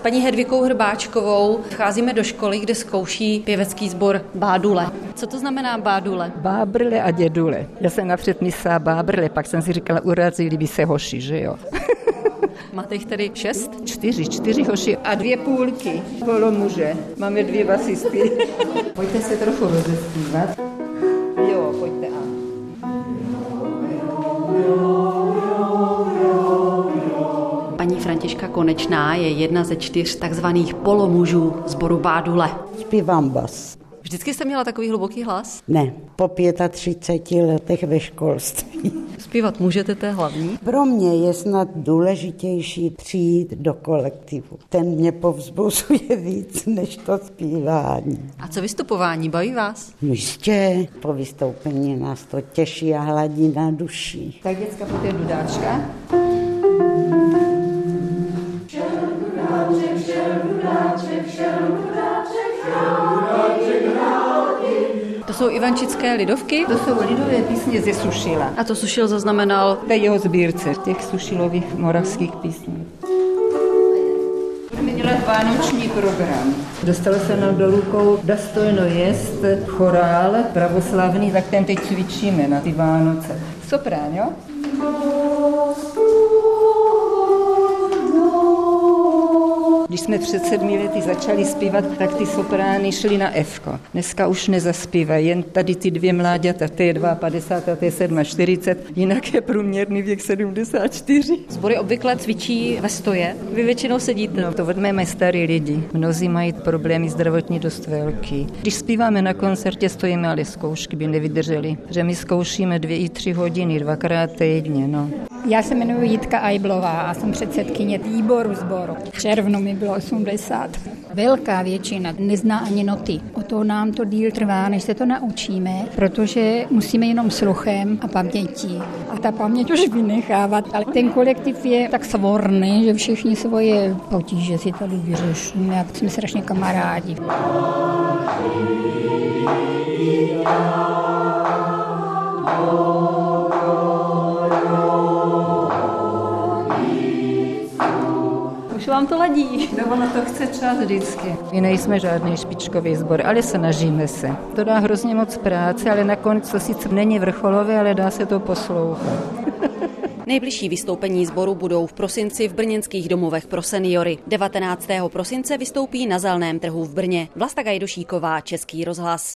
paní Hedvikou Hrbáčkovou vcházíme do školy, kde zkouší pěvecký sbor Bádule. Co to znamená Bádule? Bábrle a dědule. Já jsem napřed myslela bábrle, pak jsem si říkala, urazili by se hoši, že jo? Máte jich tedy 6? 4 hoši a 2 půlky polomuže. Máme 2 basisty. Pojďte se trochu rozespívat. Jo, pojďte a. Paní Františka Konečná je jedna ze 4 takzvaných polomužů sboru Bádule. Zpívám bas. Vždycky jste měla takový hluboký hlas? Ne, po 35 letech ve školství. Zpívat můžete, to je hlavní? Pro mě je snad důležitější přijít do kolektivu. Ten mě povzbuzuje víc než to zpívání. A co vystupování, baví vás? Jistě, po vystoupení nás to těší a hladí na duši. Tak děcka, poté dudáčka. To jsou ivančické lidovky? To jsou lidové písně ze Sušila. A to Sušil zaznamenal? To je jeho sbírce těch Sušilových moravských písní. Budeme dělat vánoční program. Dostalo se nám do rukou Dostojno jest chorál pravoslavný, tak ten teď cvičíme na ty Vánoce. Soprán, jo? Když jsme před 7 lety začali zpívat, tak ty soprány šly na F-ko. Dneska už nezaspívají, jen tady ty 2 mláďata, to je 52 a to je 47, jinak je průměrný věk 74. Sbory obvykle cvičí ve stoje, vy většinou sedíte. No to vezmeme starý lidi, mnozí mají problémy zdravotní dost velký. Když zpíváme na koncertě, stojíme, ale zkoušky by nevydržely, že my zkoušíme 2 i 3 hodiny, 2krát týdně, no. Já se jmenuji Jitka Ajblová a jsem předsedkyně výboru sboru. V červnu mi bylo 80. Velká většina nezná ani noty. O to nám to díl trvá, než se to naučíme, protože musíme jenom sluchem a pamětí. A ta paměť už vynechávat. Ale ten kolektiv je tak svorný, že všichni svoje potíže si tady vyřešíme. Jak jsme strašně kamarádi. Už vám to ladí. No ono to chce čas vždycky. My nejsme žádný špičkový sbor, ale snažíme se. To dá hrozně moc práce, ale nakonec to sice není vrcholové, ale dá se to poslouchat. Nejbližší vystoupení sboru budou v prosinci v brněnských domovech pro seniory. 19. prosince vystoupí na Zeleném trhu v Brně. Vlasta Gajdošíková, Český rozhlas.